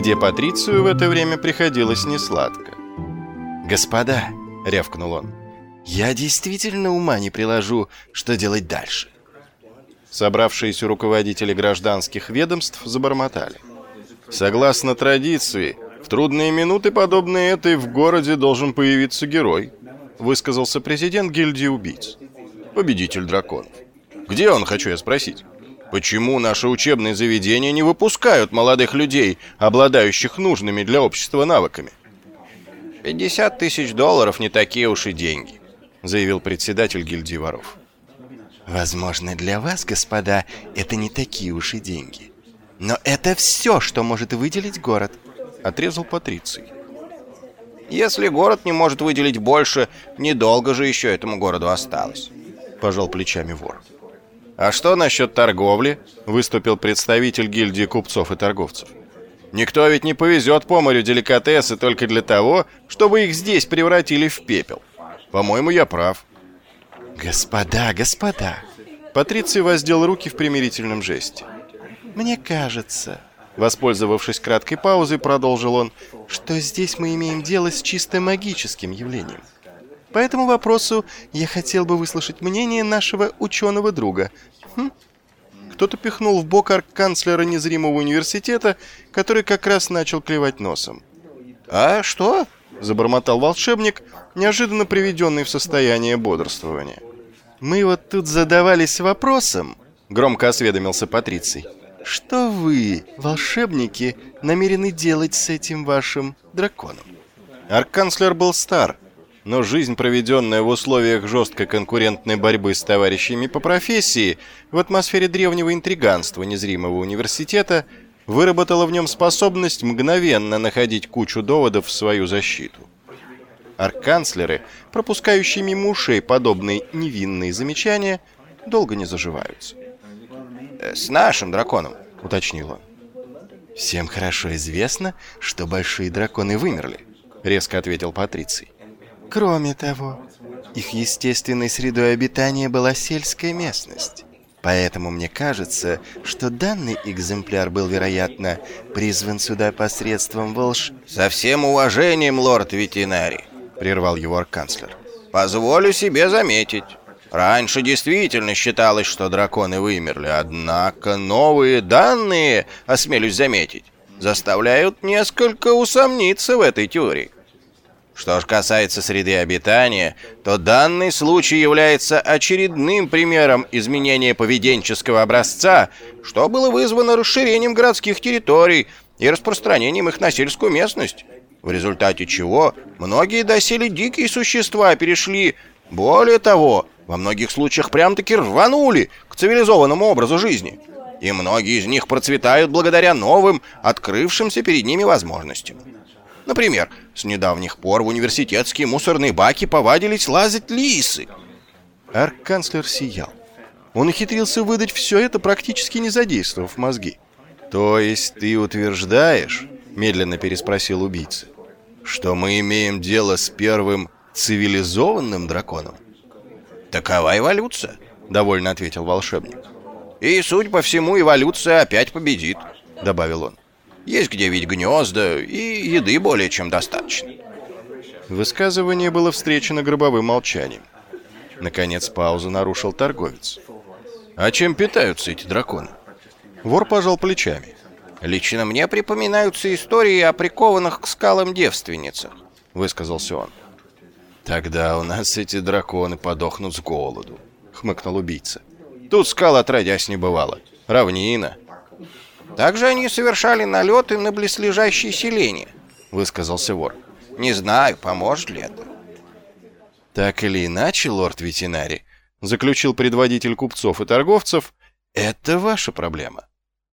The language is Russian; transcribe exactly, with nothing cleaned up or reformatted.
где Патрицию в это время приходилось несладко. «Господа», — рявкнул он, — «я действительно ума не приложу, что делать дальше». Собравшиеся руководители гражданских ведомств забормотали. «Согласно традиции, в трудные минуты, подобные этой, в городе должен появиться герой», — высказался президент гильдии убийц. «Победитель драконов. Где он, хочу я спросить? Почему наши учебные заведения не выпускают молодых людей, обладающих нужными для общества навыками?» «Пятьдесят тысяч долларов не такие уж и деньги», — заявил председатель гильдии воров. «Возможно, для вас, господа, это не такие уж и деньги. Но это все, что может выделить город», — отрезал Патриций. «Если город не может выделить больше, недолго же еще этому городу осталось», — пожал плечами вор. «А что насчет торговли?» — выступил представитель гильдии купцов и торговцев. «Никто ведь не повезет по морю деликатесы только для того, чтобы их здесь превратили в пепел. По-моему, я прав». «Господа, господа!» Патриций воздел руки в примирительном жесте. «Мне кажется...» Воспользовавшись краткой паузой, продолжил он, что здесь мы имеем дело с чисто магическим явлением. По этому вопросу я хотел бы выслушать мнение нашего ученого друга. Хм? Кто-то пихнул в бок арк-канцлера незримого университета, который как раз начал клевать носом. «А что?» — забормотал волшебник, неожиданно приведенный в состояние бодрствования. «Мы вот тут задавались вопросом», — громко осведомился Патриций, «что вы, волшебники, намерены делать с этим вашим драконом?» Арк-канцлер был стар, но жизнь, проведенная в условиях жесткой конкурентной борьбы с товарищами по профессии, в атмосфере древнего интриганства незримого университета, выработала в нем способность мгновенно находить кучу доводов в свою защиту. Арк-канцлеры, пропускающие мимо ушей подобные невинные замечания, долго не заживаются. «С нашим драконом», — уточнил он. «Всем хорошо известно, что большие драконы вымерли», — резко ответил Патриций. «Кроме того, их естественной средой обитания была сельская местность. Поэтому мне кажется, что данный экземпляр был, вероятно, призван сюда посредством волш...» «Со всем уважением, лорд-ветеринарий», — прервал его арк-канцлер, — «позволю себе заметить. Раньше действительно считалось, что драконы вымерли, однако новые данные, осмелюсь заметить, заставляют несколько усомниться в этой теории. Что же касается среды обитания, то данный случай является очередным примером изменения поведенческого образца, что было вызвано расширением городских территорий и распространением их на сельскую местность, в результате чего многие доселе дикие существа перешли, более того, во многих случаях прям-таки рванули к цивилизованному образу жизни, и многие из них процветают благодаря новым, открывшимся перед ними возможностям. Например, с недавних пор в университетские мусорные баки повадились лазать лисы». Арк-канцлер сиял. Он ухитрился выдать все это, практически не задействовав мозги. «То есть ты утверждаешь, — медленно переспросил убийца, — что мы имеем дело с первым цивилизованным драконом?» «Такова эволюция», — довольно ответил волшебник. «И, судя по всему, эволюция опять победит», — добавил он. «Есть где видеть гнезда, и еды более чем достаточно». Высказывание было встречено гробовым молчанием. Наконец паузу нарушил торговец. «А чем питаются эти драконы?» Вор пожал плечами. «Лично мне припоминаются истории о прикованных к скалам девственницах», — высказался он. «Тогда у нас эти драконы подохнут с голоду», — хмыкнул убийца. «Тут скал отродясь не бывало. Равнина». «Также они совершали налеты на близлежащие селения», — высказался вор. «Не знаю, поможет ли это». «Так или иначе, лорд-ветеринарий», — заключил предводитель купцов и торговцев, — «это ваша проблема.